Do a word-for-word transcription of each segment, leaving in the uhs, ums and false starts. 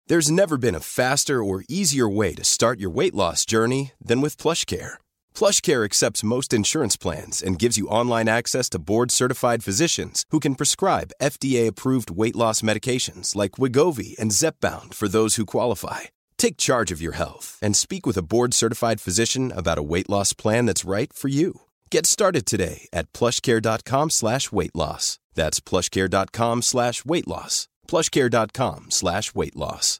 There's never been a faster or easier way to start your weight loss journey than with PlushCare. PlushCare accepts most insurance plans and gives you online access to board-certified physicians who can prescribe F D A-approved weight loss medications like Wegovy and Zepbound for those who qualify. Take charge of your health and speak with a board-certified physician about a weight loss plan that's right for you. Get started today at plushcare.com slash weight loss. That's plushcare.com slash weight loss. plushcare.com slash weight loss.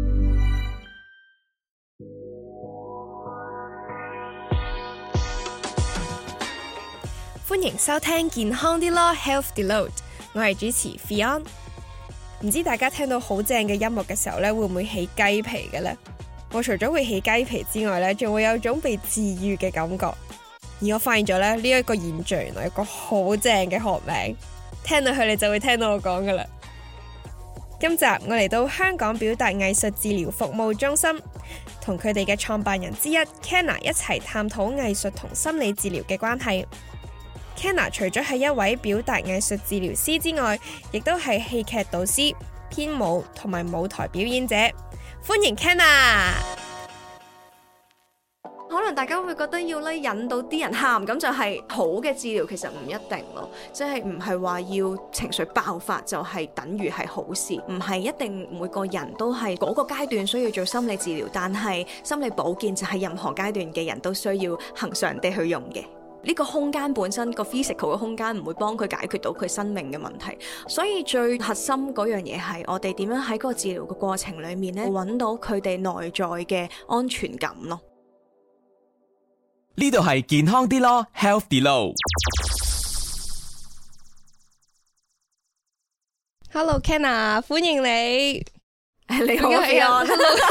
歡迎收聽健康啲咯 Health Deload， 我係主持 Fion。唔知大家聽到好正嘅音樂嘅時候咧，會唔會起雞皮嘅呢？我除咗會起雞皮之外咧，仲會有種被治癒嘅感覺。而我發現咗咧，呢一個現象原來有個好正嘅學名，聽到佢你就會聽到我講噶啦。今集我嚟到香港表達藝術治療服務中心，同佢哋嘅創辦人之一 Kenna 一齊探討藝術同心理治療嘅關係。Kenna 除咗係一位表達藝術治療師之外，亦都係戲劇導師、編舞同埋舞台表演者。歡迎 Kenna。 可能大家會覺得要咧引到啲人喊，咁就係好嘅治療，其實唔一定咯，即係唔係話要情緒爆發就係等於係好事，唔係一定每個人都係嗰個階段需要做心理治療，但係心理保健就係任何階段嘅人都需要恆常地去用嘅。呢個空間本身個 physical 嘅空間唔會幫佢解決到佢生命嘅問題，所以最核心嗰樣嘢係我哋點樣喺嗰個治療嘅過程裡面咧揾到佢哋內在嘅安全感咯。 呢度係健康啲咯 Health Deload。 Hello Kenna， 歡迎你。 你好 Fion，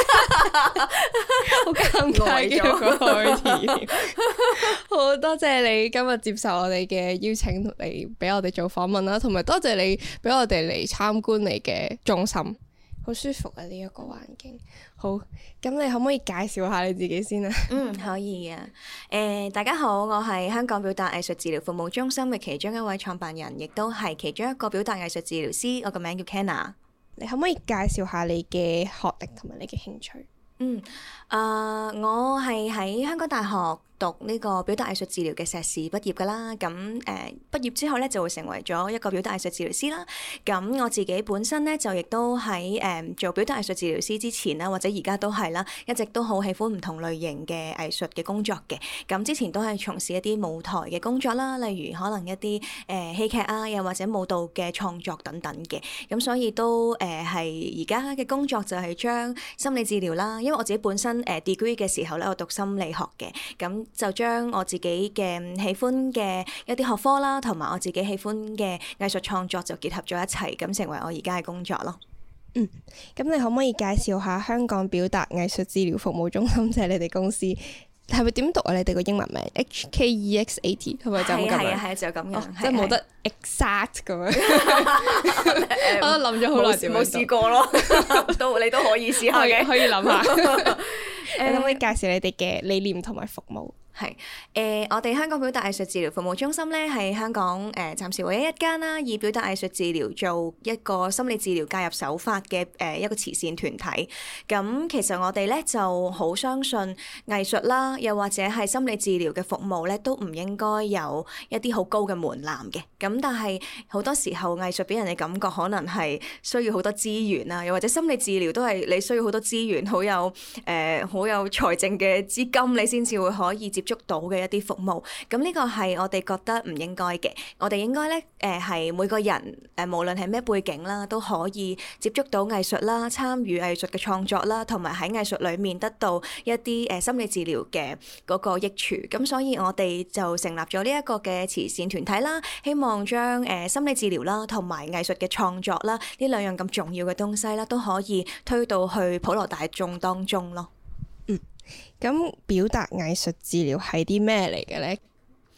好尷尬嘅個開題。好多謝你今日接受我哋嘅邀請嚟俾我哋做訪問啦，同埋多謝你俾我哋嚟參觀你嘅中心，好舒服啊！呢、這、一個環境。好，咁你可唔可以介紹下你自己先啊？ 嗯，可以啊。誒、呃，大家好，我係香港表達藝術治療服務中心嘅其中一位創辦人，亦都係其中一個表達藝術治療師。我個名叫 Kenna。 你可唔可以介紹下你嘅學歷同埋你嘅興趣？ 嗯，啊、呃，我係喺香港大學讀呢個表達藝術治療嘅碩士畢業㗎啦，咁誒、呃、畢業之後咧就會成為咗一個表達藝術治療師啦。咁我自己本身咧就亦都喺誒、呃、做表達藝術治療師之前啦，或者而家都係啦，一直都好喜歡唔同類型嘅藝術嘅工作嘅。咁之前都係從事一啲舞台嘅工作啦，例如可能一啲誒、呃、戲劇啊，又或者舞蹈嘅創作等等嘅。咁所以都誒係而家嘅工作就係將心理治療啦，因為我自己本身誒、呃、degree 嘅時候咧，我讀心理學嘅，咁就將我自己嘅喜歡嘅一啲學科啦，同埋我自己喜歡嘅藝術創作就結合咗一齊，咁成為我而家嘅工作咯。 嗯，咁你可唔可以介紹下香港表達藝術治療服務中心，即係你哋公司係咪點讀啊？你哋個英文名 H K E X A T 係咪就咁樣？ 係啊係啊，就咁樣， 哦、即係冇得 exact 咁樣。我諗咗好耐， 冇試過咯，都你都可以試下嘅， 可以諗下。你可唔可以介紹你哋嘅理念同埋服務？ 係誒、呃，我哋香港表達藝術治療服務中心咧，係香港誒、呃、暫時唯一一間啦，以表達藝術治療做一個心理治療介入手法嘅誒、呃、一個慈善團體。咁其實我哋咧就好相信藝術啦，又或者係心理治療嘅服務咧，都唔應該有一啲好高嘅門檻嘅。咁但係好多時候藝術俾人嘅感覺可能係需要好多資源啊，又或者心理治療都係你需要好多資源，好有誒好、呃、有財政嘅資金，你先至會可以接觸到嘅一啲服務。咁呢個係我哋覺得唔應該嘅。我哋應該咧誒係每個人誒、呃、無論係咩背景啦，都可以接觸到藝術啦，參與藝術嘅創作啦，同埋喺藝術裡面得到一啲誒、呃、心理治療嘅嗰個益處。咁所以我哋就成立咗呢一個嘅慈善團體啦，希望將誒、呃、心理治療啦同埋藝術嘅創作啦呢兩樣咁重要嘅東西啦，都可以推到去普羅大眾當中咯。 咁表達藝術治療係啲咩嚟嘅咧？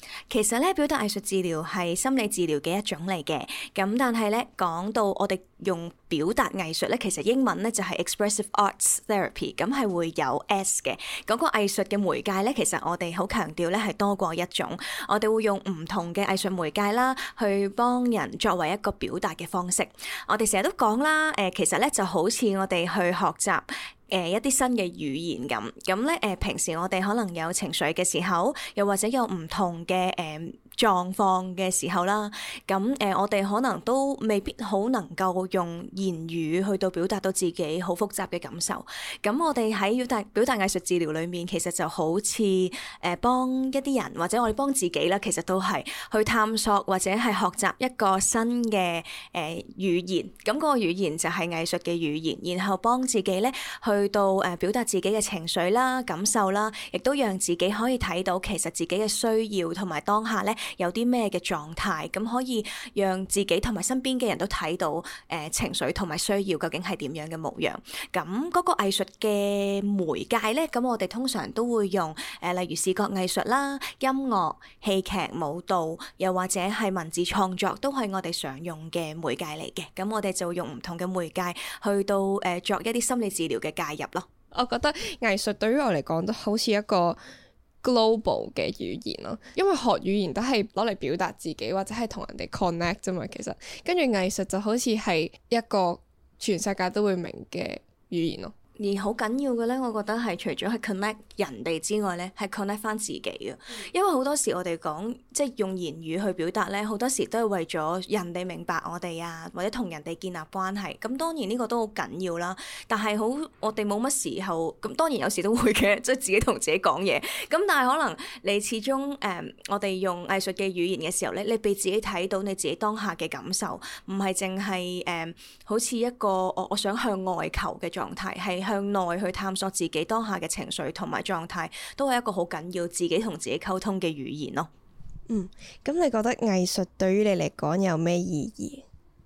其實咧，表達藝術治療係心理治療嘅一種嚟嘅。咁但係咧，講到我哋用表達藝術咧，其實英文咧就係 expressive arts therapy，咁係會有 S 嘅。嗰個藝術嘅媒介咧，其實我哋好強調咧係多過一種。我哋會用唔同嘅藝術媒介啦，去幫人作為一個表達嘅方式。我哋成日都講啦，誒，其實咧就好似我哋去學習誒一啲新嘅語言咁，咁咧誒平時我哋可能有情緒嘅時候，又或者有唔同嘅誒狀況嘅時候啦，咁誒我哋可能都未必好能夠用言語去到表達到自己好複雜嘅感受。咁我哋喺表達表達藝術治療裏面，其實就好似誒幫一啲人，或者我哋幫自己啦，其實都係去探索或者係學習一個新嘅誒語言。咁嗰個語言就係藝術嘅語言，然後幫自己咧去去到誒表達自己嘅情緒啦、感受啦，亦都讓自己可以睇到其實自己嘅需要同埋當下咧有啲咩嘅狀態，咁可以讓自己同埋身邊嘅人都睇到誒、呃、情緒同埋需要究竟係點樣嘅模樣。咁嗰個藝術嘅媒介咧，咁我哋通常都會用誒、呃、例如視覺藝術啦、音樂、戲劇、舞蹈，又或者係文字創作，都係我哋常用嘅媒介嚟嘅。咁我哋就用唔同嘅媒介去到誒、呃、作一啲心理治療嘅介入咯。 我覺得藝術對於我嚟講都好似一個 global 嘅語言咯，因為學語言都係攞嚟表達自己或者係同人哋 connect 啫嘛。其實跟住藝術就好似係一個全世界都會明嘅語言咯。 而好緊要嘅咧，我覺得係除咗係 connect 人哋之外咧，係 connect 翻自己嘅。因為好多時我哋講即係用言語去表達咧，好多時都係為咗人哋明白我哋啊，或者同人哋建立關係。咁當然呢個都好緊要啦。但係好我哋冇乜時候，咁當然有時都會嘅，即係自己同自己講嘢。咁但係可能你始終誒、呃，我哋用藝術嘅語言嘅時候咧，你俾自己睇到你自己當下嘅感受，唔係淨係誒好似一個我我想向外求嘅狀態，係向內去探索自己當下嘅情緒同埋狀態，都係一個好緊要自己同自己溝通嘅語言咯。 嗯，咁你覺得藝術對於你嚟講有咩意義？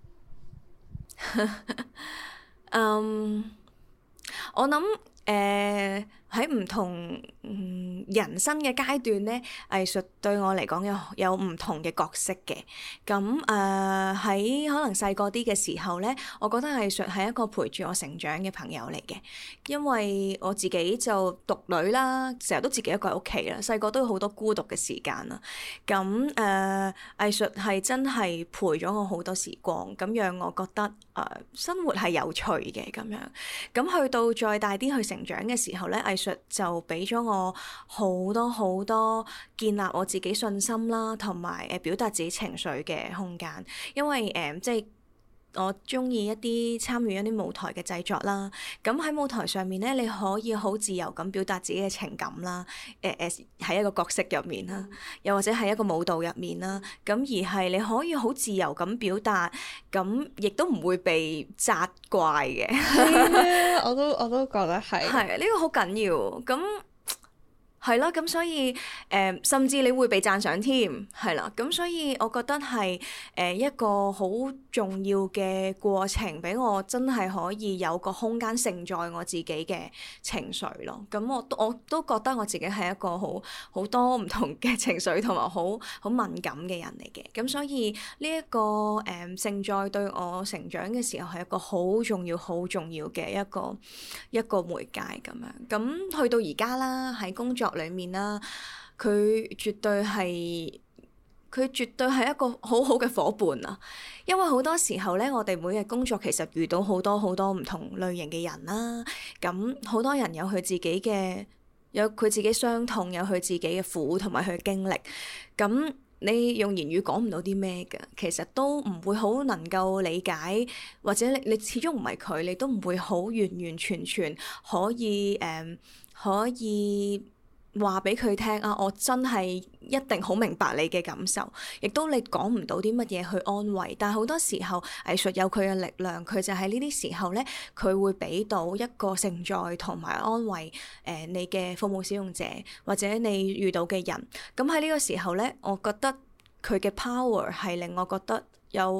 嗯，我諗誒喺唔同嗯人生嘅階段咧，藝術對我嚟講有有唔同嘅角色嘅。咁誒喺可能細個啲嘅時候咧，我覺得藝術係一個陪住我成長嘅朋友嚟嘅，因為我自己就獨女啦，成日都自己一個喺屋企啦，細個都有好多孤獨嘅時間啦。咁誒、呃、藝術係真係陪咗我好多時光，咁讓我覺得誒、呃、生活係有趣嘅咁樣。咁去到再大啲去成長嘅時候咧，藝術就俾咗我好多好多建立我自己信心啦，同埋誒表達自己情緒嘅空間。因為誒、呃、即係我中意一啲參與一啲舞台嘅製作啦。咁喺舞台上面咧，你可以好自由咁表達自己嘅情感啦。誒誒喺一個角色入面啦，又或者係一個舞蹈入面啦。咁而係你可以好自由咁表達，咁亦都唔會被責怪嘅。 我都我都覺得係。 係呢個好緊要。咁係啦，咁所以誒、呃，甚至你會被讚賞添，係啦，咁所以我覺得係誒、呃、一個好重要嘅過程，俾我真係可以有個空間承載我自己嘅情緒咯。咁我都我都覺得我自己係一個好好多唔同嘅情緒同埋好好敏感嘅人嚟嘅。咁所以呢、這、一個誒、呃、承載對我成長嘅時候係一個好重要、好重要嘅一個一個媒介咁樣。咁去到而家啦，喺工作裏面啦，佢絕對係佢絕對係一個好好嘅夥伴啊！因為好多時候咧，我哋每日工作其實遇到好多好多唔同類型嘅人啦，咁好多人有佢自己嘅有佢自己傷痛，有佢自己嘅苦同埋佢嘅經歷，咁你用言語講唔到啲咩嘅，其實都唔會好能夠理解，或者你你始終唔係佢，你都唔會好完完全全可以誒、呃、可以話俾佢聽啊！我真係一定好明白你嘅感受，亦都你講唔到啲乜嘢去安慰。但係好多時候藝術有佢嘅力量，佢就喺呢啲時候咧，佢會俾到一個承載同埋安慰誒、呃、你嘅服務使用者或者你遇到嘅人。咁喺呢個時候咧，我覺得佢嘅 power 係令我覺得有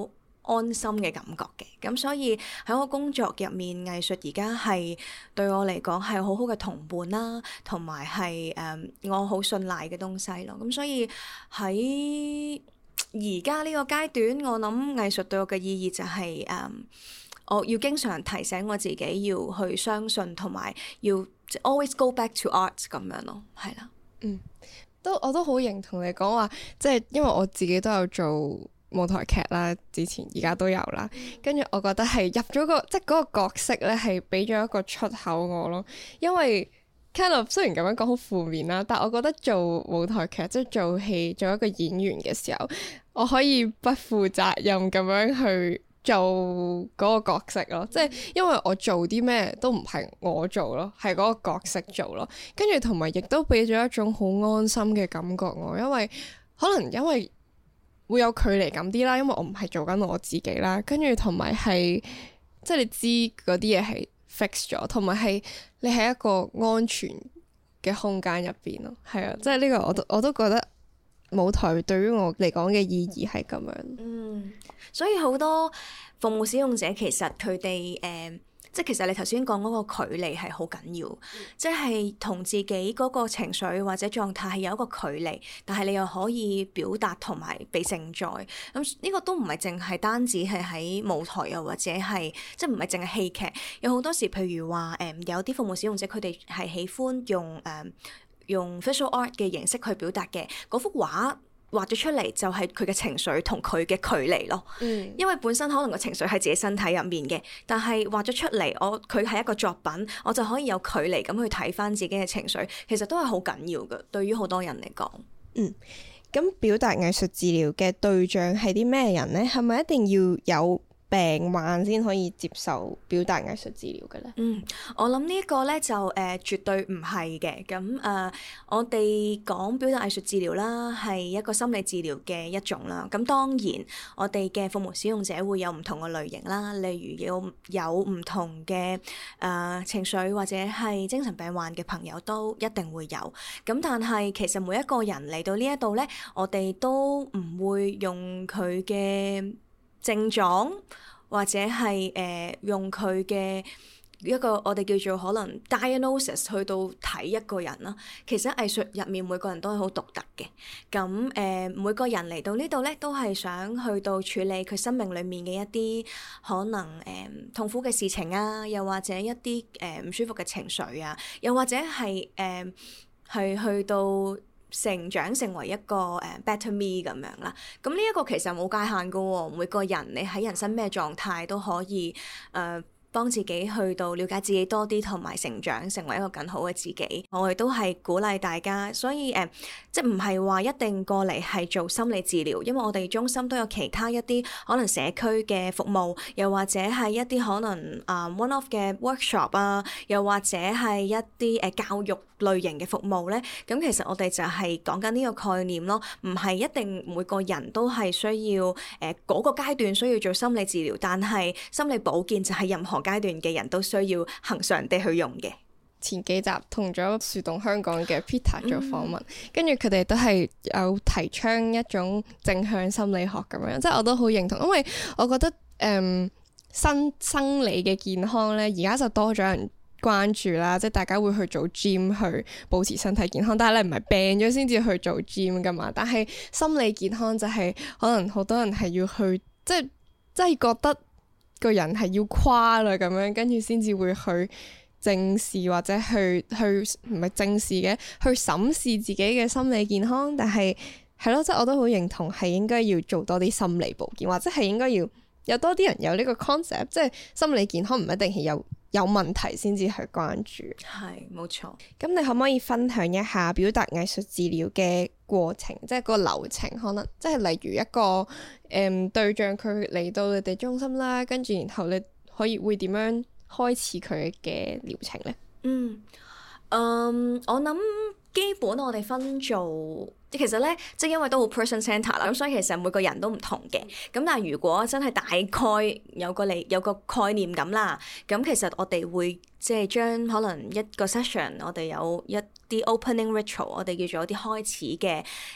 安心嘅感覺嘅。咁所以喺我工作入面，藝術而家係對我嚟講係好好嘅同伴啦，同埋係誒我好信賴嘅東西咯。咁所以喺而家呢個階段，我諗藝術對我嘅意義就係、是、誒、嗯，我要經常提醒我自己要去相信，同埋要 always go back to art 咁樣咯，係啦。 嗯，都我都好認同你講話，即係因為我自己都有做舞台劇啦，之前而家都有啦，跟住我覺得係入咗個即係嗰個角色咧，係俾咗一個出口我咯，因為 kind of 雖然咁樣講好負面啦，但我覺得做舞台劇即係做戲做一個演員嘅時候，我可以不負責任咁樣去做嗰個角色咯，即係因為我做啲咩都唔係我做咯，係嗰個角色做咯，跟住同埋亦都俾咗一種好安心嘅感覺我，因為可能因為會有距離感啲啦，因為我唔係做緊我自己啦，跟住同埋係即係你知嗰啲嘢係 fix 咗，同埋係你喺一個安全嘅空間入邊咯，係啊，即係呢個我都我都覺得舞台對於我嚟講嘅意義係咁樣。 嗯，所以好多服務使用者其實佢哋誒，即係其實你頭先講嗰個距離係好緊要，嗯、即係同自己嗰個情緒或者狀態係有一個距離，但係你又可以表達同埋被承載。咁呢個都唔係淨係單止係喺舞台，又或者係即係唔係淨係戲劇。有好多時，譬如話誒、呃，有啲服務使用者佢哋係喜歡用誒。呃用 visual art 嘅形式去表達嘅嗰幅畫畫咗出嚟，就係佢嘅情緒同佢嘅距離咯。嗯，因為本身可能個情緒喺自己身體入面嘅，但係畫咗出嚟，我佢係一個作品，我就可以有距離咁去睇翻自己嘅情緒，其實都係好緊要嘅，對於好多人嚟講。 嗯，咁表達藝術治療嘅對象係啲咩人呢？係咪一定要有病患先可以接受表達藝術治療嘅咧？嗯， 我諗呢個咧就誒、呃、絕對唔係嘅。咁誒、呃，我哋講表達藝術治療啦，係一個心理治療嘅一種啦。咁當然，我哋嘅服務使用者會有唔同嘅類型啦，例如有有唔同嘅誒、呃、情緒或者係精神病患嘅朋友都一定會有。咁但係其實每一個人嚟到呢一度咧，我哋都唔會用佢嘅症狀或者係誒、呃、用佢嘅一個我哋叫做可能 diagnosis 去到睇一個人啦。其實藝術入面每個人都係好獨特嘅。咁誒、呃、每個人嚟到呢度咧，都係想去到處理佢生命裡面嘅一啲可能誒、呃、痛苦嘅事情啊，又或者一啲誒唔舒服嘅情緒啊，又或者係誒係去到成長成為一個誒、uh, better me 咁樣啦，咁呢一個其實冇界限噶喎，每個人你喺人生咩狀態都可以誒。Uh, 幫自己去到了解自己多啲，同埋成長成為一個更好嘅自己。我哋都係鼓勵大家，所以誒、呃，即係唔係話一定過嚟係做心理治療，因為我哋中心都有其他一啲可能社區嘅服務，又或者係一啲可能啊、uh, one-off 嘅 workshop 啊，又或者係一啲誒、呃、教育類型嘅服務咧。咁其實我哋就係講緊呢個概念咯，唔係一定每個人都係需要誒嗰、呃那個階段需要做心理治療，但係心理保健就係任何階段嘅人都需要恆常地去用嘅。 前幾集同咗樹洞香港嘅 Peter 做訪問，跟住佢哋都係有提倡一種正向心理學咁樣，即係我都好認同，因為我覺得誒生、嗯、生理嘅健康咧，而家就多咗人關注啦，即係大家會去做 gym 去保持身體健康，但係你唔係病咗先至去做 gym 噶嘛，但係心理健康就係、是、可能好多人係要去，即係即係覺得個人係要垮啦咁樣，跟住先至會去正視或者去去唔係正視嘅，去審視自己嘅心理健康。但係係咯，即係我都好認同係應該要做多啲心理保健，或者係應該要有多啲人有呢個 concept， 即係心理健康唔一定係有有問題先至去關注。 係，冇錯。 咁你可唔可以分享一下表達藝術治療嘅過程，即係個流程？可能即係例如一個誒、嗯、對象佢嚟到你哋中心啦，跟住然後你可以會點樣開始佢嘅療程呢？ 嗯，嗯，我諗基本我哋分做。其實咧，即係因為都好 person center 啦，咁所以其實每個人都唔同嘅。咁但係如果真係大概有個理有個概念咁啦，咁其實我哋會即係將可能一個 session，我哋有一啲 opening ritual，我哋叫做一啲開始嘅一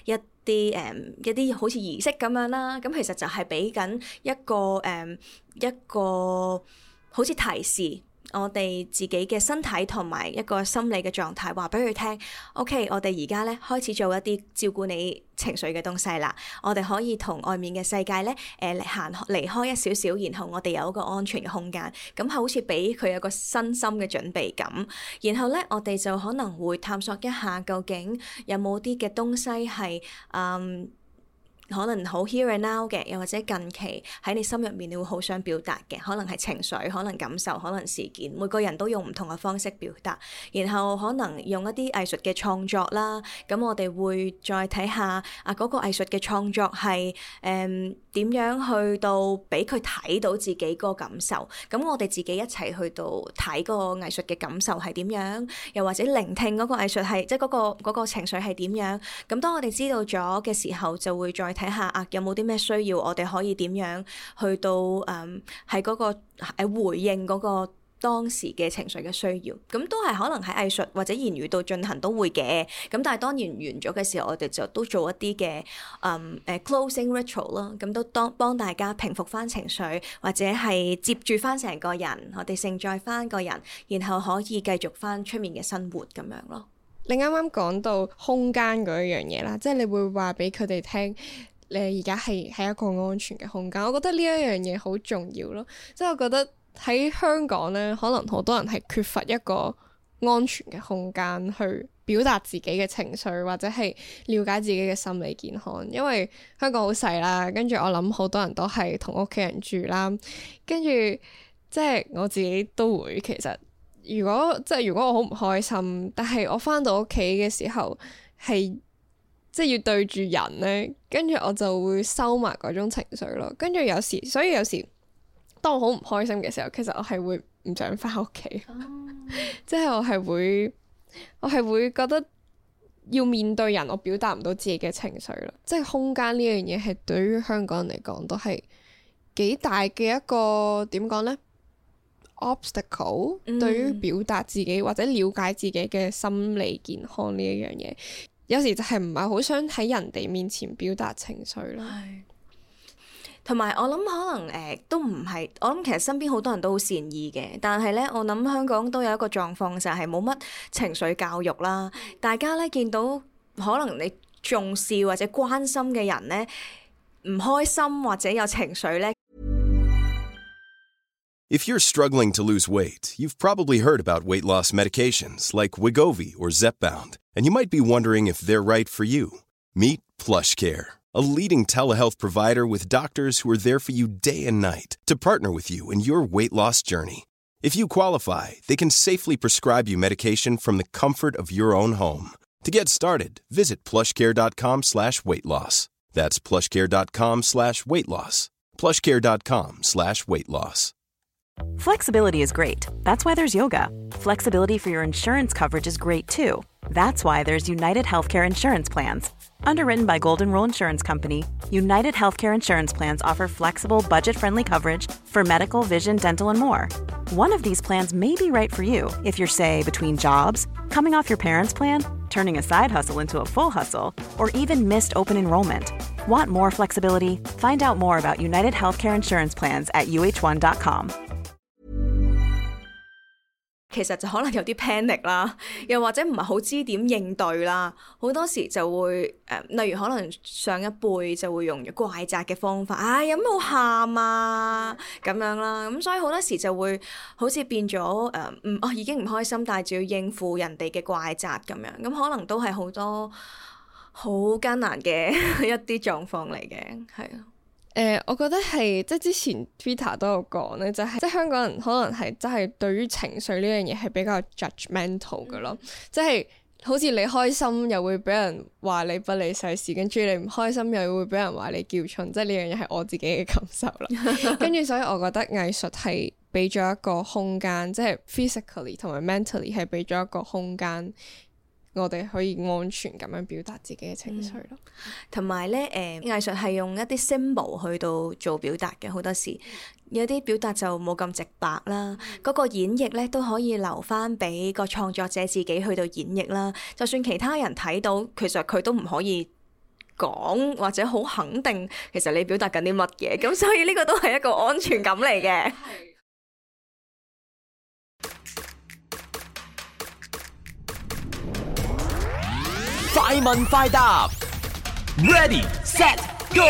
啲誒、嗯、一啲好似儀式咁樣啦。咁其實就係俾緊一個誒、嗯、一個好似提示我哋自己嘅身體同埋一個心理嘅狀態，話俾佢聽 OK， 我哋而家咧開始做一啲照顧你情緒嘅東西啦。我哋可以同外面嘅世界咧誒行離開一少少，然後我哋有一個安全嘅空間，咁好似俾佢有個身心嘅準備感。然後咧我哋就可能會探索一下究竟有冇啲嘅東西係嗯可能好 here and now 嘅，又或者近期喺你心入面你會好想表達嘅，可能係情緒，可能感受，可能事件，每個人都用唔同嘅方式表達。然後可能用一啲藝術嘅創作啦，咁我哋會再睇下啊嗰個藝術嘅創作係誒點樣去到俾佢睇到自己嗰個感受。咁我哋自己一齊去到睇嗰個藝術嘅感受係點樣，又或者聆聽嗰個藝術係即係嗰個嗰個情緒係點樣。咁當我哋知道咗嘅時候，就會再睇下啊，有冇啲咩需要，我哋可以點樣去到誒喺嗰個誒回應嗰個當時嘅情緒嘅需要。咁都係可能喺藝術或者言語度進行都會嘅。咁但係當然完咗嘅時候，我哋就都做一啲嘅誒誒 closing ritual 啦。咁都當幫大家平復翻情緒，或者係接住翻成個人，我哋承載翻個人，然後可以繼續翻出面嘅生活咁樣咯。 你啱啱講到空間嗰一樣嘢啦，即係你會話俾佢哋聽，你而家係係一個安全嘅空間。我覺得呢一樣嘢好重要咯。即係我覺得喺香港咧，可能好多人係缺乏一個安全嘅空間去表達自己嘅情緒，或者係了解自己嘅心理健康。因為香港好細啦，跟住我諗好多人都係同屋企人住啦，跟住即係我自己都會其實。如果即係如果我好唔開心，但係我翻到屋企嘅時候係即係要對住人咧，跟住我就會收埋嗰種情緒咯。跟住有時，所以有時當我好唔開心嘅時候，其實我係會唔想翻屋企，即係我係會我係會覺得要面對人，我表達唔到自己嘅情緒咯。即係空間呢樣嘢係對於香港人嚟講都係幾大嘅一個點講咧obstacle、嗯、對於表達自己或者了解自己嘅心理健康呢一樣嘢，有時就係唔係好想喺人哋面前表達情緒咯。 同埋我諗可能誒、呃、都唔係，我諗其實身邊好多人都好善意嘅，但係咧我諗香港都有一個狀況就係冇乜情緒教育啦。大家咧見到可能你重視或者關心嘅人咧唔開心或者有情緒咧。 If you're struggling to lose weight, you've probably heard about weight loss medications like Wegovy or Zepbound, and you might be wondering if they're right for you. Meet PlushCare, a leading telehealth provider with doctors who are there for you day and night to partner with you in your weight loss journey. If you qualify, they can safely prescribe you medication from the comfort of your own home. To get started, visit plushcare.com slash weight loss. That's plushcare.com slash weight loss. plushcare.com slash weight loss. Flexibility is great. That's why there's yoga. Flexibility for your insurance coverage is great too. That's why there's United Healthcare Insurance Plans. Underwritten by Golden Rule Insurance Company, United Healthcare Insurance Plans offer flexible, budget-friendly coverage for medical, vision, dental, and more. One of these plans may be right for you if you're, say, between jobs, coming off your parents' plan, turning a side hustle into a full hustle, or even missed open enrollment. Want more flexibility? Find out more about United Healthcare Insurance Plans at u h one dot com. 其實就可能有啲 panic 啦，又或者唔係好知點應對啦，好多時就會誒、呃，例如可能上一輩就會用怪責嘅方法，唉、哎，有咩好喊啊咁樣啦，咁所以好多時就會好似變咗誒，唔、呃、哦已經唔開心，但係就要應付人哋嘅怪責咁樣，咁可能都係好多好艱難嘅一啲狀況嚟嘅，係啊。 誒、呃，我覺得係即係之前 Twitter 都有講咧，就係、是、即係香港人可能係真係對於情緒呢樣嘢係比較 judgmental 嘅咯，即係、嗯、好似你開心又會俾人話你不理世事，跟住你唔開心又會俾人話你叫春，即係呢樣嘢係我自己嘅感受啦。跟住所以我覺得藝術係俾咗一個空間，即係 physically 同埋 mentally 係俾咗一個空間。我哋可以安全咁樣表達自己嘅情緒咯， 同埋咧誒藝術係用一啲 symbol 去到做表達嘅，好多時有啲表達就冇咁直白啦。嗰、嗯、個演繹咧都可以留翻俾個創作者自己去到演繹啦。就算其他人睇到，其實佢都唔可以講或者好肯定其實你表達緊啲乜嘢，咁所以呢個都係一個安全感嚟嘅。 快問快答 ，Ready Set Go。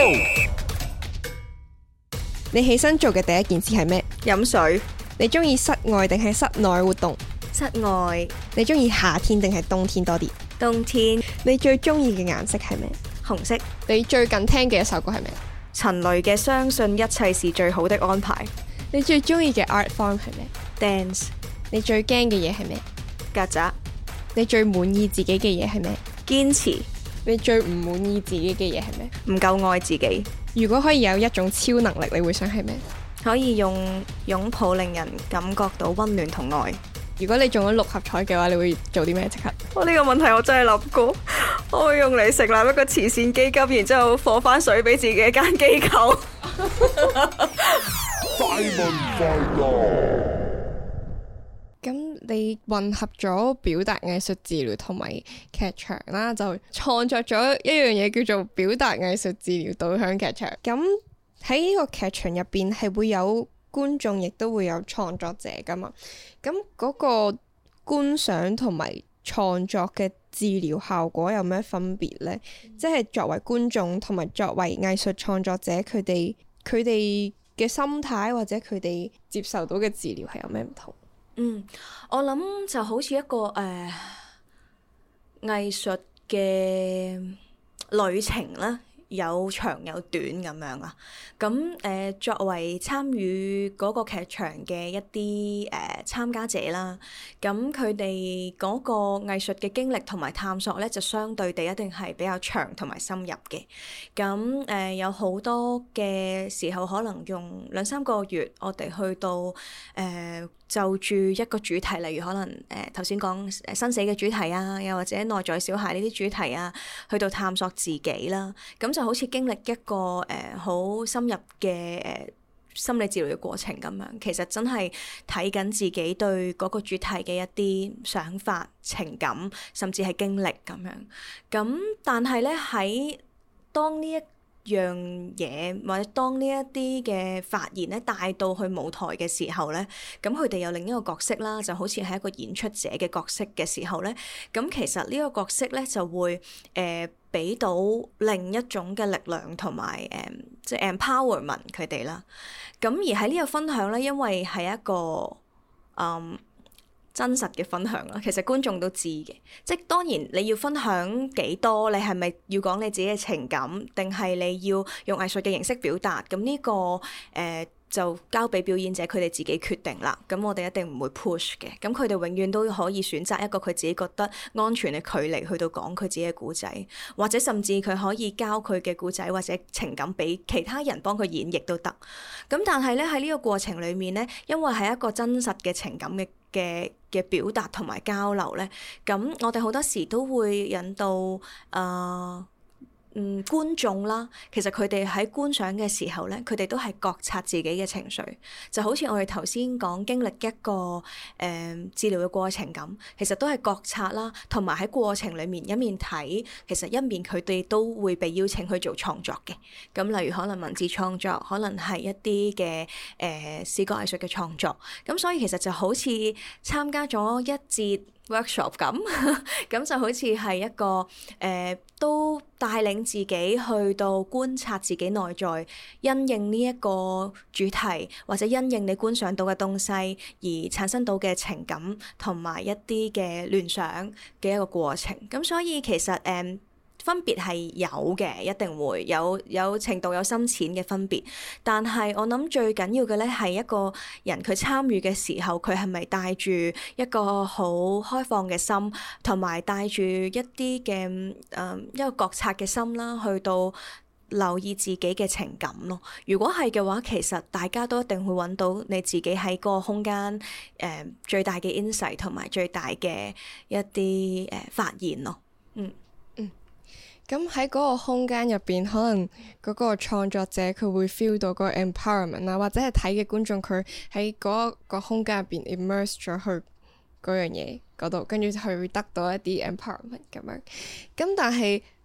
你起身做嘅第一件事係咩？ 飲水。 你中意室外定係室內活動？ 室外。 你中意夏天定係冬天多啲？ 冬天。 你最中意嘅顏色係咩？ 紅色。 你最近聽嘅一首歌係咩？ 陳雷嘅《相信一切是最好的安排》。 你最中意嘅 art form 係咩？ Dance。 你最驚嘅嘢係咩？ 曱甴。 你最滿意自己嘅嘢係咩？ 堅持。 你最唔滿意自己嘅嘢係咩？ 唔夠愛自己。 如果可以有一種超能力，你會想係咩？ 可以用擁抱令人感覺到溫暖同愛。 如果你中咗六合彩嘅話，你會做啲咩？即刻。 我呢個問題我真係諗過，我會用嚟成立一個慈善基金，然之後放翻水俾自己一間機構。 快問快答。 咁你混合咗表達藝術治療同埋劇場啦，就創作咗一樣嘢叫做表達藝術治療導向劇場。咁喺呢個劇場入邊係會有觀眾，亦都會有創作者噶嘛。咁嗰個觀賞同埋創作嘅治療效果有咩分別呢？嗯、即係作為觀眾同埋作為藝術創作者，佢哋佢哋嘅心態或者佢哋接受到嘅治療係有咩唔同？ 嗯，我諗就好似一個誒藝術嘅旅程啦。有長有短咁樣啊，咁誒、呃、作為參與嗰個劇場嘅一啲誒、呃、參加者啦，咁佢哋嗰個藝術嘅經歷同埋探索咧，就相對地一定係比較長同埋深入嘅。咁誒、呃、有好多嘅時候，可能用兩三個月，我哋去到誒、呃就住一個主題，例如可能誒頭先講誒生死嘅主題啊，又或者內在小孩呢啲主題啊，去到探索自己啦，咁就好似經歷一個誒好、呃、深入嘅誒、呃、心理治療嘅過程咁樣。其實真係睇緊自己對嗰個主題嘅一啲想法、情感，甚至係經歷咁樣。咁但係咧喺當呢一樣嘢或者當呢一啲嘅發言咧帶到去舞台嘅時候咧，咁佢哋有另一個角色啦，就好似係一個演出者嘅角色嘅時候咧，咁其實呢個角色咧就會誒俾、呃、到另一種嘅力量同埋誒即係 empowerment 佢哋啦。咁而喺呢個分享咧，因為係一個嗯。真實嘅分享啦，其實觀眾都知嘅，即係當然你要分享幾多，你係咪要講你自己嘅情感，定係你要用藝術嘅形式表達？咁呢、這個誒、呃、就交俾表演者佢哋自己決定啦。咁我哋一定唔會 push 嘅。咁佢哋永遠都可以選擇一個佢自己覺得安全嘅距離去到講佢自己嘅故仔，或者甚至佢可以交佢嘅故仔或者情感俾其他人幫佢演繹都得。咁但係咧喺呢個過程裡面咧，因為係一個真實嘅情感嘅嘅嘅表達同埋交流咧，咁我哋好多時都會引導誒、呃、嗯觀眾啦，其實佢哋喺觀賞嘅時候咧，佢哋都係覺察自己嘅情緒，就好似我哋頭先講經歷一個誒、呃、治療嘅過程咁，其實都係覺察啦，同埋喺過程裡面一面睇，其實一面佢哋都會被邀請去做創作嘅。咁例如可能文字創作，可能係一啲嘅誒視覺藝術嘅創作，咁所以其實就好似參加咗一節 workshop 咁，咁就好似係一個誒、呃、都帶領自己去到觀察自己內在，因應呢一個主題或者因應你觀賞到嘅東西而產生到嘅情感同埋一啲嘅聯想嘅一個過程。咁所以其實誒、呃分別係有嘅，一定會有有程度有深淺嘅分別。但係我諗最緊要嘅咧係一個人佢參與嘅時候，佢係咪帶住一個好開放嘅心，同埋帶住一啲嘅誒一個覺察嘅心啦，去到留意自己嘅情感咯。如果係嘅話，其實大家都一定會揾到你自己喺個空間誒、呃、最大嘅 insight 同埋最大嘅一啲誒、呃、發現咯。嗯。 咁喺嗰個空間入邊，可能嗰個創作者佢會 feel 到嗰個 empowerment 啦，或者係睇嘅觀眾佢喺嗰個空間入邊 immerse 咗去嗰樣嘢嗰度，跟住佢會得到一啲 empowerment 咁樣。咁但係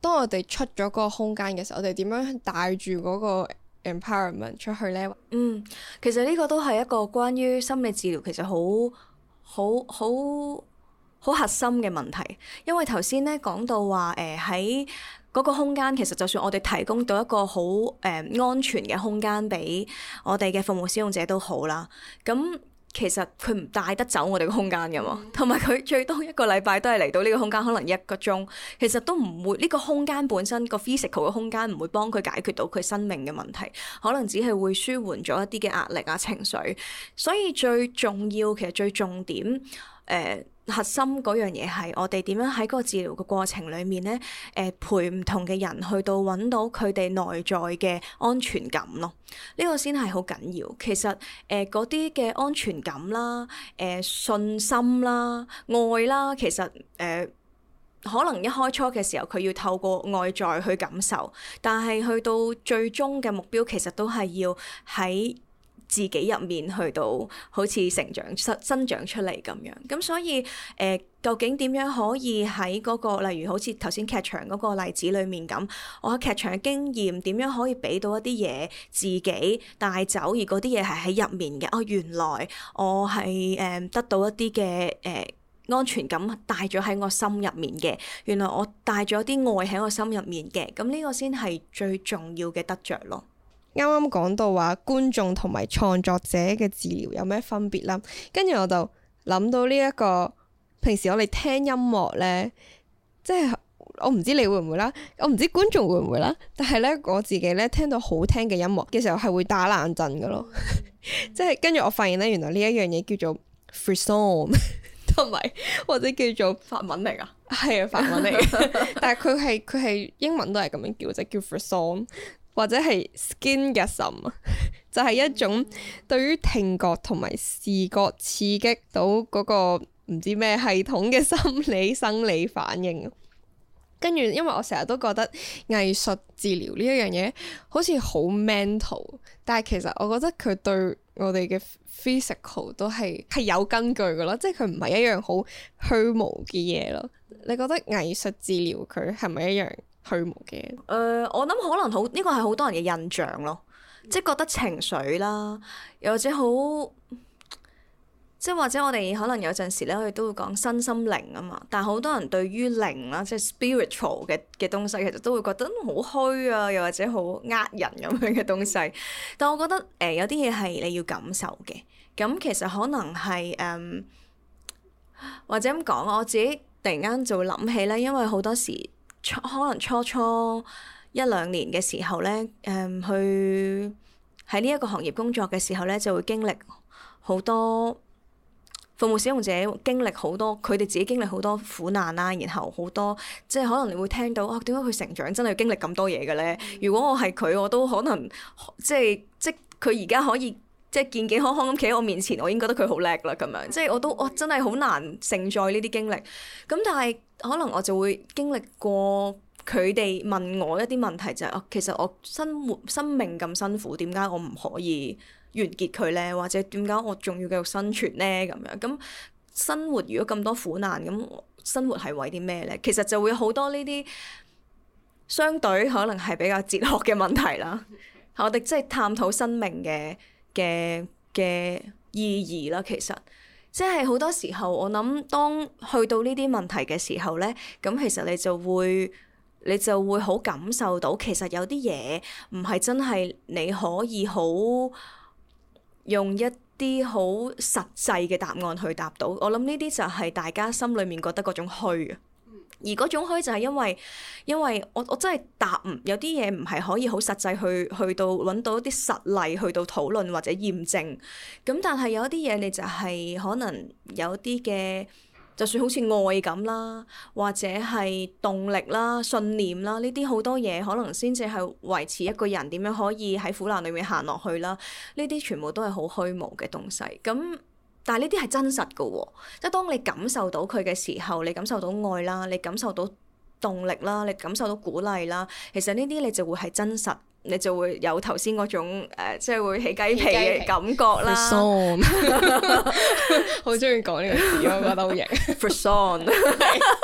當我哋出咗嗰個空間嘅時候，我哋點樣帶住嗰個 empowerment 出去呢？ 嗯，其實呢個都係一個關於心理治療其實好好好好核心嘅問題，因為頭先咧講到話誒喺嗰個空間，其實就算我哋提供到一個好誒、呃、安全嘅空間俾我哋嘅服務使用者都好啦，咁其實佢唔帶得走我哋個空間㗎嘛，同埋佢最多一個禮拜都係嚟到呢個空間，可能一個鐘，其實都唔會呢、呢個空間本身個 physical 嘅空間唔會幫佢解決到佢生命嘅問題，可能只係會舒緩咗一啲嘅壓力啊情緒，所以最重要其實最重點誒。呃核心嗰樣嘢係我哋點樣喺嗰個治療嘅過程裡面咧，誒、呃、陪唔同嘅人去到揾到佢哋內在嘅安全感咯，呢、這個先係好緊要。其實誒嗰啲嘅安全感啦、誒、呃、信心啦、愛啦，其實誒、呃、可能一開初嘅時候佢要透過外在去感受，但係去到最終嘅目標其實都係要喺自己入面去到好似成長生生長出嚟咁樣，咁所以誒、呃，究竟點樣可以喺嗰、那個例如好似頭先劇場嗰個例子裡面咁，我喺劇場嘅經驗點樣可以俾到一啲嘢自己帶走，而嗰啲嘢係喺入面嘅。哦，原來我係誒、呃、得到一啲嘅誒安全感帶咗喺我心入面嘅，原來我帶咗啲愛喺我心入面嘅，咁呢個先係最重要嘅得着咯。 啱啱講到話觀眾同埋創作者嘅治療有咩分別啦，跟住我就諗到呢、這、一個平時我哋聽音樂呢，即係我唔知你會唔會啦，我唔知觀眾會唔會啦，但係呢，我自己呢聽到好聽嘅音樂嘅時候係會打冷震㗎咯，即係跟住我發現呢，原來呢一樣嘢叫做 frisson 同埋或者叫做法文嚟㗎， 係啊，法文嚟嘅，但係佢係佢係英文都係咁樣叫，就叫 frisson。或者係 skingasm， 就係一種對於聽覺同埋視覺刺激到嗰個唔知咩系統嘅心理生理反應。跟住，因為我成日都覺得藝術治療呢一樣嘢好似好 mental，但係其實我覺得佢對我哋嘅 physical 都係係有根據嘅咯，即係佢唔係一樣好虛無嘅嘢咯。你覺得藝術治療佢係咪一樣虛無嘅？誒、 呃，我諗可能好呢個係好多人嘅印象咯，即係覺得情緒啦，又或者好，即係或者我哋可能有陣時咧，我哋都會講身心靈啊嘛。但係好多人對於靈啦，即係 spiritual 嘅嘅東西，其實都會覺得好虛啊，又或者好呃人咁樣嘅東西。但我覺得誒、呃，有啲嘢係你要感受嘅。咁其實可能係誒、嗯，或者咁講，我自己突然間就會諗起咧，因為好多時。可能初初一兩年嘅時候咧，誒、嗯、去喺呢一個行業工作嘅時候咧，就會經歷好多服務使用者經歷好多，佢哋自己經歷好多苦難啦，然後好多即係可能你會聽到啊，點解佢成長真係要經歷咁多嘢嘅咧？如果我係佢，我都可能即係即佢而家可以即係健健康康咁企喺我面前，我已經覺得佢好叻啦咁樣，即係我都我真係好難承載呢啲經歷。咁但係可能我就會經歷過佢哋問我一啲問題，就係、是、哦，其實我生活生命咁辛苦，點解我唔可以完結佢咧？或者點解我仲要繼續生存咧？咁樣咁生活如果咁多苦難，咁生活係為啲咩咧？其實就會好多呢啲相對可能係比較哲學嘅問題啦。我哋即係探討生命嘅嘅嘅意義啦，其實。即係好多時候，我諗當去到呢啲問題嘅時候咧，咁其實你就會你就會好感受到，其實有啲嘢唔係真係你可以好用一啲好實際嘅答案去答到。我諗呢啲就係大家心裏面覺得嗰種虛啊。而嗰種虛就係因為，因為我我真係答唔有啲嘢唔係可以好實際去去到揾到一啲實例去到討論或者驗證。咁但係有一啲嘢你就係可能有啲嘅，就算好似愛咁啦，或者係動力啦、信念啦，呢啲好多嘢可能先至係維持一個人點樣可以喺苦難裏面行落去啦。呢啲全部都係好虛無嘅東西。咁但係呢啲係真實嘅喎，即係當你感受到佢嘅時候，你感受到愛啦，你感受到動力啦，你感受到鼓勵啦，其實呢啲你就會係真實，你就會有頭先嗰種誒、呃，即係會起雞皮嘅感覺啦。好中意講呢個詞，我覺得好型。Frisson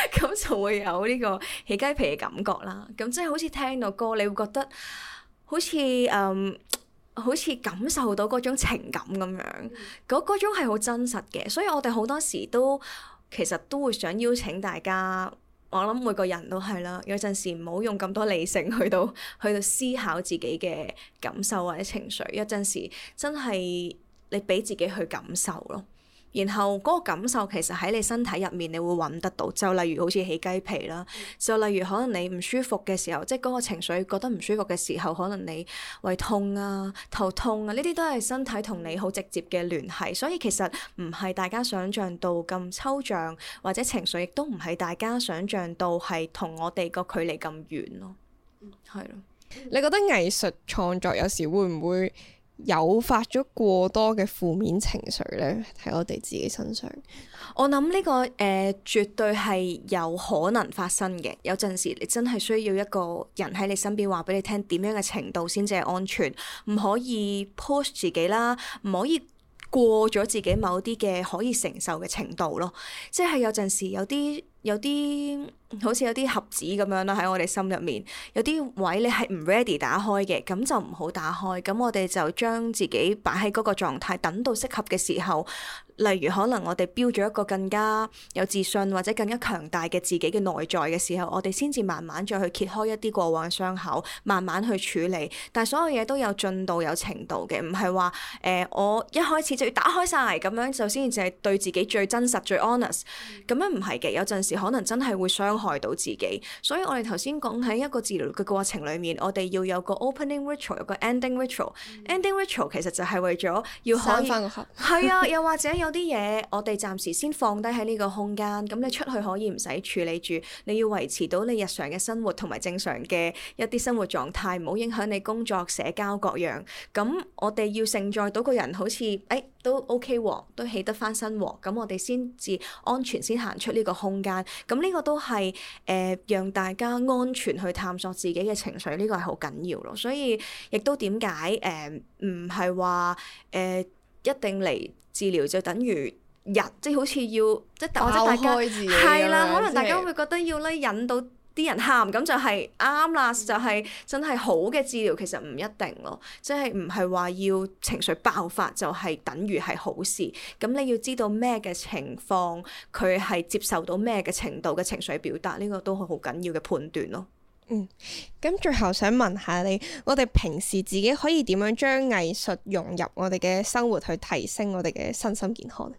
咁就會有呢個起雞皮嘅感覺啦。咁即係好似聽到歌，你會覺得好似嗯。好似感受到嗰種情感咁樣，嗰嗰、嗯、種係好真實嘅，所以我哋好多時都其實都會想邀請大家，我諗每個人都係啦，有陣時唔好用咁多理性去到去到思考自己嘅感受或者情緒，有陣時真係你俾自己去感受咯。然後嗰個感受其實喺你身體入面，你會揾得到。就例如好似起雞皮啦，嗯、就例如可能你唔舒服嘅時候，即係嗰個情緒覺得唔舒服嘅時候，可能你胃痛啊、頭痛啊，呢啲都係身體同你好直接嘅聯繫。所以其實唔係大家想像到咁抽象，或者情緒亦都唔係大家想像到係同我哋個距離咁遠咯。嗯，係咯。 你覺得藝術創作有時會唔會誘發咗過多嘅負面情緒咧？喺我哋自己身上， 我諗呢、這個誒、呃、絕對係有可能發生嘅。有陣時你真係需要一個人喺你身邊話俾你聽點樣嘅程度先至係安全，唔可以 push 自己啦，唔可以過咗自己某啲嘅可以承受嘅程度咯。即係有陣時有啲有啲好似有啲盒子咁樣啦，喺我哋心入面有啲位你係唔 ready 打開嘅，咁就唔好打開。咁我哋就將自己擺喺嗰個狀態，等到適合嘅時候，例如可能我哋標咗一個更加有自信或者更加強大嘅自己嘅內在嘅時候，我哋先至慢慢再去揭開一啲過往嘅傷口，慢慢去處理。但係所有嘢都有進度有程度嘅，唔係話誒我一開始就要打開晒咁樣就先至係對自己最真實最 honest。咁樣唔係嘅，有陣時可能真係會傷害到自己。所以我哋頭先講喺一個治療嘅過程裡面，我哋要有個 opening ritual， 有個 ending ritual。嗯、ending ritual 其實就係為咗要可以閂返個盒。 係啊，又或者有啲嘢我哋暫時先放低喺呢個空間，咁你出去可以唔使處理住，你要維持到你日常嘅生活同埋正常嘅一啲生活狀態，唔好影響你工作、社交各樣。咁我哋要承載到個人好似誒、哎、都 OK 喎，都起得返身喎，咁我哋先至安全先行出呢個空間。咁呢個都係誒、呃、讓大家安全去探索自己嘅情緒，呢、這個係好緊要咯。所以亦都點解誒唔係話誒一定嚟治療就等於日，即係好似要即係或者大家係啦，可能大家會覺得要咧引到啲人喊，咁就係啱啦，就係真係好嘅治療，其實唔一定咯。即係唔係話要情緒爆發就係等於係好事。咁你要知道咩嘅情況，佢係接受到咩嘅程度嘅情緒表達，呢個都係好緊要嘅判斷咯。 嗯，咁最後想問下你，我哋平時自己可以點樣將藝術融入我哋嘅生活，去提升我哋嘅身心健康呢？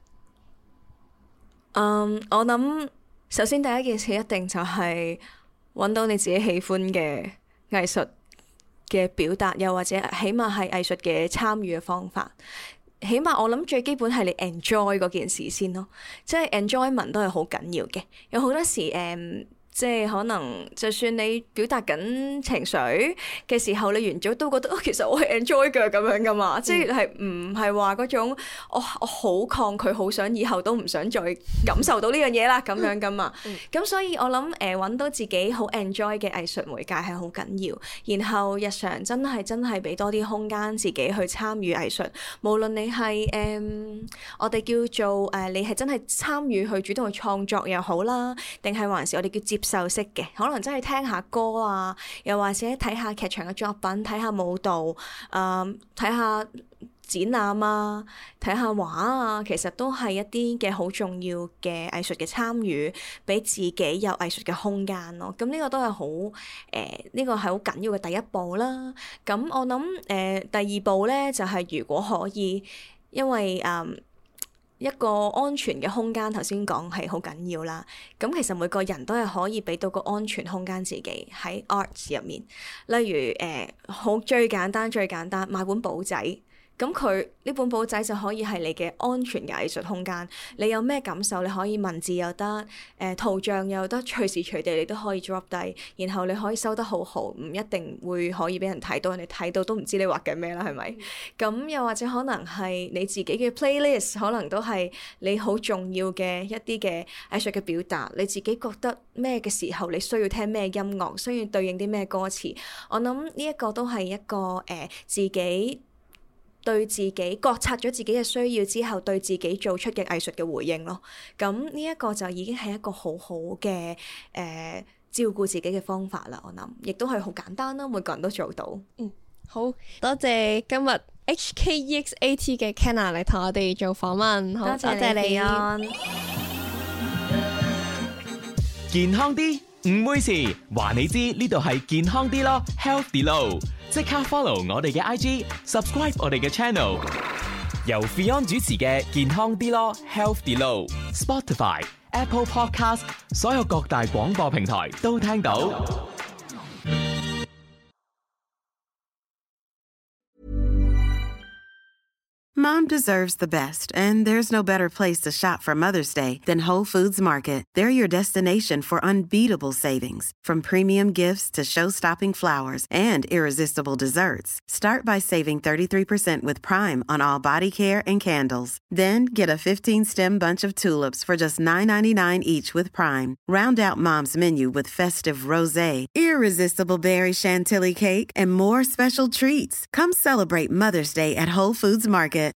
嗯，我諗首先第一件事一定就係揾到你自己喜歡嘅藝術嘅表達，又或者起碼係藝術嘅參與嘅方法。起碼我諗最基本係你 enjoy 嗰件事先咯，即係 enjoyment 都係好緊要嘅。有好多時誒。嗯即係可能，就算你表達緊情緒嘅時候，你完咗都覺得，哦，其實我係 enjoy 嘅咁樣噶嘛。嗯、即係唔係話嗰種，我我好抗拒，好想以後都唔想再感受到呢樣嘢啦咁樣噶嘛。咁、嗯、所以我諗誒揾到自己好 enjoy 嘅藝術媒介係好緊要。然後日常真係真係俾多啲空間自己去參與藝術，無論你係誒、嗯、我哋叫做誒、呃、你係真係參與去主動去創作又好啦，定係還是我哋叫接受式嘅，可能真係聽下歌啊，又或者睇下劇場嘅作品，睇下舞蹈，誒、呃，睇下展覽啊，睇下畫啊，其實都係一啲嘅好重要嘅藝術嘅參與，俾自己有藝術嘅空間咯。咁呢個都係好誒，呢、呃呢個係好緊要嘅第一步啦。咁我諗誒、呃，第二步咧就係、是、如果可以，因為誒。呃一個安全嘅空間，頭先講係好緊要啦。咁其實每個人都係可以俾到個安全空間自己喺 arts 入面。例如誒，好、呃、最簡單最簡單買本簿仔。咁佢呢本簿仔就可以係你嘅安全嘅藝術空間。你有咩感受，你可以文字又得，誒、呃、圖像又得，隨時隨地你都可以 drop 低，然後你可以收得好好，唔一定會可以俾人睇到，人哋睇到都唔知你畫緊咩啦，係咪？咁、嗯、又或者可能係你自己嘅 playlist， 可能都係你好重要嘅一啲嘅藝術嘅表達。你自己覺得咩嘅時候，你需要聽咩音樂，需要對應啲咩歌詞。我諗呢一個都係一個誒、呃、自己對自己覺察咗自己嘅需要之後，對自己做出嘅藝術嘅回應咯。咁呢一個就已經係一個好好嘅誒照顧自己嘅方法啦。我諗亦都係好簡單啦，每個人都做到。 嗯，好多謝今日 H K E X A T 嘅 Kenna 嚟同我哋做訪問，好多謝你啊！ 健康啲唔會事，話你知呢度係健康啲咯 ，Healthy Low， 即刻 follow 我哋嘅 I G，subscribe 我哋嘅 channel， 由 Fion 主持嘅健康啲咯 ，Healthy Low，Spotify、Apple Podcast， 所有各大廣播平台都聽到。 Mom deserves the best, and there's no better place to shop for Mother's Day than Whole Foods Market. They're your destination for unbeatable savings, from premium gifts to show-stopping flowers and irresistible desserts. Start by saving thirty-three percent with Prime on all body care and candles. Then get a fifteen-stem bunch of tulips for just nine ninety-nine each with Prime. Round out Mom's menu with festive rosé, irresistible berry chantilly cake, and more special treats. Come celebrate Mother's Day at Whole Foods Market.